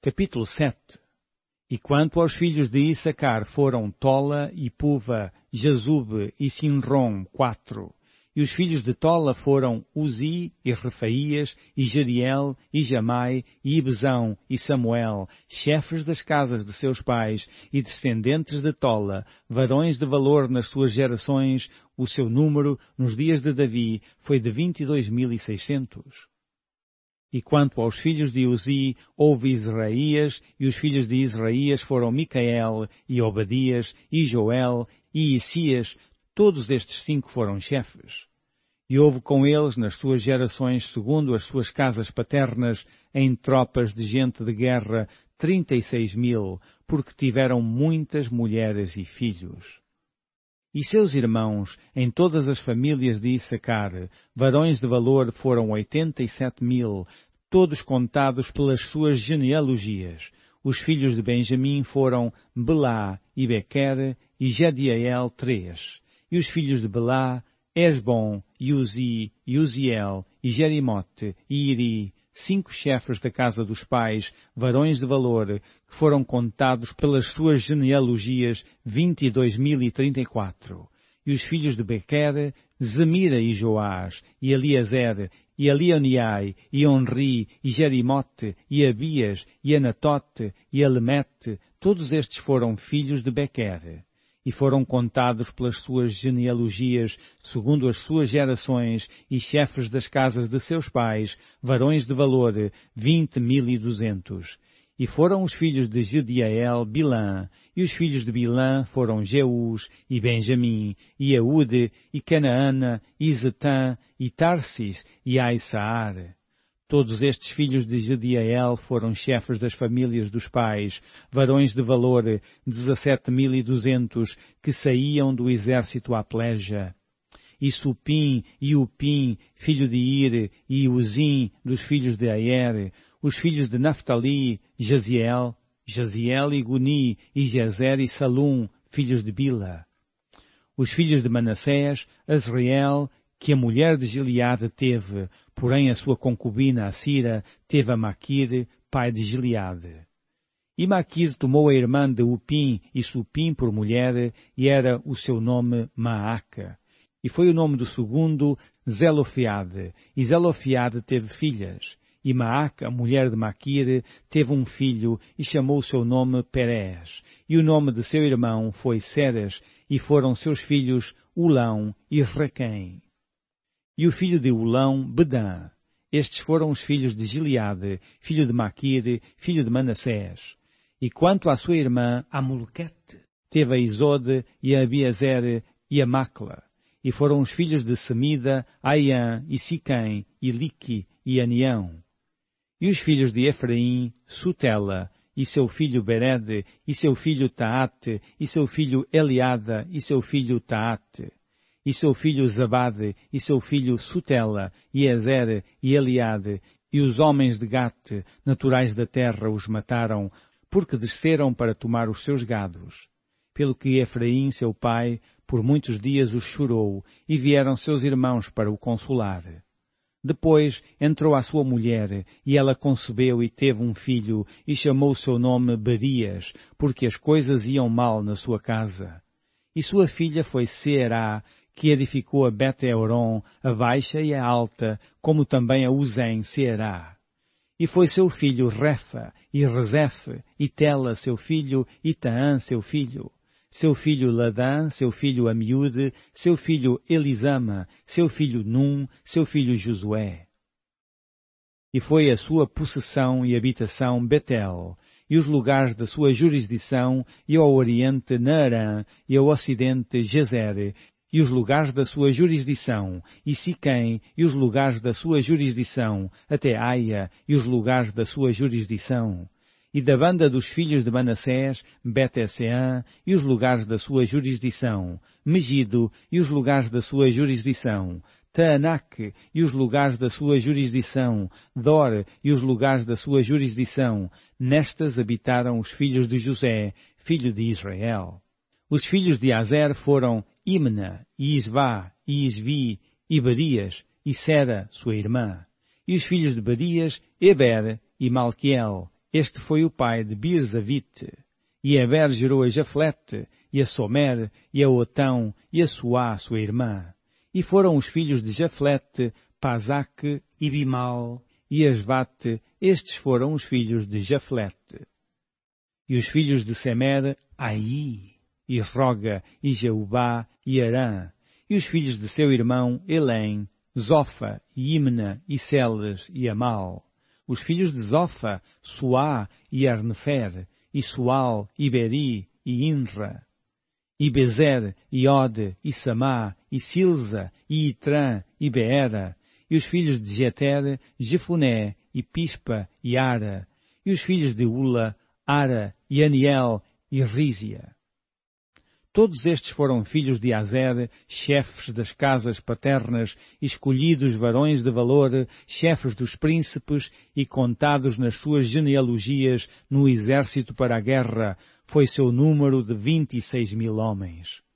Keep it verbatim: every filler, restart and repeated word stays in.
Capítulo sete. E quanto aos filhos de Issacar foram Tola e Puva, Jazube e Sinrom, quatro. E os filhos de Tola foram Uzi e Refaías e Jeriel e Jamai e Ibzão e Samuel, chefes das casas de seus pais e descendentes de Tola, varões de valor nas suas gerações. O seu número, nos dias de Davi, foi de vinte e dois mil e seiscentos. E quanto aos filhos de Uzi, houve Israías, e os filhos de Israías foram Micael, e Obadias, e Joel, e Isias. Todos estes cinco foram chefes. E houve com eles, nas suas gerações, segundo as suas casas paternas, em tropas de gente de guerra, trinta e seis mil, porque tiveram muitas mulheres e filhos. E seus irmãos, em todas as famílias de Issacar, varões de valor, foram oitenta e sete mil, todos contados pelas suas genealogias. Os filhos de Benjamim foram Belá e Bequer e Jediael, três. E os filhos de Belá, Esbom, e Uzi, e Uziel, e Jerimote, e Iri, cinco chefes da casa dos pais, varões de valor, que foram contados pelas suas genealogias, vinte e dois mil e trinta e quatro. E os filhos de Bequer, Zemira e Joás, e Eliezer, e Elioniai, e Onri, e Jerimote, e Abias, e Anatote, e Alemete, todos estes foram filhos de Bequer. E foram contados pelas suas genealogias, segundo as suas gerações, e chefes das casas de seus pais, varões de valor, vinte mil e duzentos. E foram os filhos de Jediael, Bilã, e os filhos de Bilã foram Jeús, e Benjamim, e Eude, e Canaana, e Zetã, e Tarsis, e Aisaar. Todos estes filhos de Jediael foram chefes das famílias dos pais, varões de valor, dezessete mil e duzentos, que saíam do exército à peleja. E Supim, e Upim, filho de Ir, e Uzim, dos filhos de Aer, os filhos de Naphtali, Jaziel, Jaziel e Guni, e Jezer e Salum, filhos de Bila. Os filhos de Manassés, Azriel, que a mulher de Gileade teve, porém a sua concubina, a Sira, teve a Maquir, pai de Gileade. E Maquir tomou a irmã de Upim e Supim por mulher, e era o seu nome Maaca. E foi o nome do segundo Zelofeade, e Zelofeade teve filhas. E Maaca, a mulher de Maquir, teve um filho, e chamou o seu nome Perez. E o nome de seu irmão foi Seres, e foram seus filhos Ulão e Raquém. E o filho de Ulão, Bedã. Estes foram os filhos de Gileade, filho de Maquir, filho de Manassés. E quanto à sua irmã, Amulquete, teve a Isode, e a Abiezer, e a Macla. E foram os filhos de Semida, Aiã, e Siquém, e Lique, e Anião. E os filhos de Efraim, Sutela, e seu filho Bered, e seu filho Taate, e seu filho Eliada, e seu filho Taate. E seu filho Zabade, e seu filho Sutela, e Ezer, e Eliade, e os homens de Gate, naturais da terra, os mataram, porque desceram para tomar os seus gados. Pelo que Efraim, seu pai, por muitos dias os chorou, e vieram seus irmãos para o consolar. Depois entrou a sua mulher, e ela concebeu e teve um filho, e chamou o seu nome Berias, porque as coisas iam mal na sua casa. E sua filha foi Seerá, que edificou a Bet-Euron, a baixa e a alta, como também a Uzem Seerá. E foi seu filho Refa, e Rezefe, e Tela seu filho, e Taã seu filho, seu filho Ladã, seu filho Amiúde, seu filho Elisama, seu filho Num, seu filho Josué. E foi a sua possessão e habitação Betel, e os lugares da sua jurisdição, e ao oriente Naarã, e ao ocidente Gezer, e os lugares da sua jurisdição, e Siquém, e os lugares da sua jurisdição, até Aia, e os lugares da sua jurisdição. E da banda dos filhos de Manassés, Bet-Seã, e os lugares da sua jurisdição, Megido, e os lugares da sua jurisdição, Taanac, e os lugares da sua jurisdição, Dor, e os lugares da sua jurisdição. Nestas habitaram os filhos de José, filho de Israel. Os filhos de Azer foram Imna, e Isvá, e Isvi, e Barias, e Sera, sua irmã. E os filhos de Barias, Eber, e Malquiel, Este foi o pai de Birzavite. E Eber gerou a Jaflete, e a Somer, e a Otão, e a Suá, sua irmã. E foram os filhos de Jaflete, Pazaque e Bimal, e Asvate. Estes foram os filhos de Jaflete. E os filhos de Semer, Aí, e Roga, e Jeubá, e Arã. E os filhos de seu irmão, Elém, Zofa, e Imna, e Celes, e Amal. Os filhos de Zofa, Suá, e Arnefer, e Sual, e Beri, e Inra. E Bezer, e Ode, e Samá, e Silza, e Itrã, e Beera. E os filhos de Jeter, Jefuné, e Pispa, e Ara. E os filhos de Ula, Ara, e Aniel, e Rízia. Todos estes foram filhos de Azer, chefes das casas paternas, escolhidos varões de valor, chefes dos príncipes e contados nas suas genealogias no exército para a guerra. Foi seu número de vinte e seis mil homens.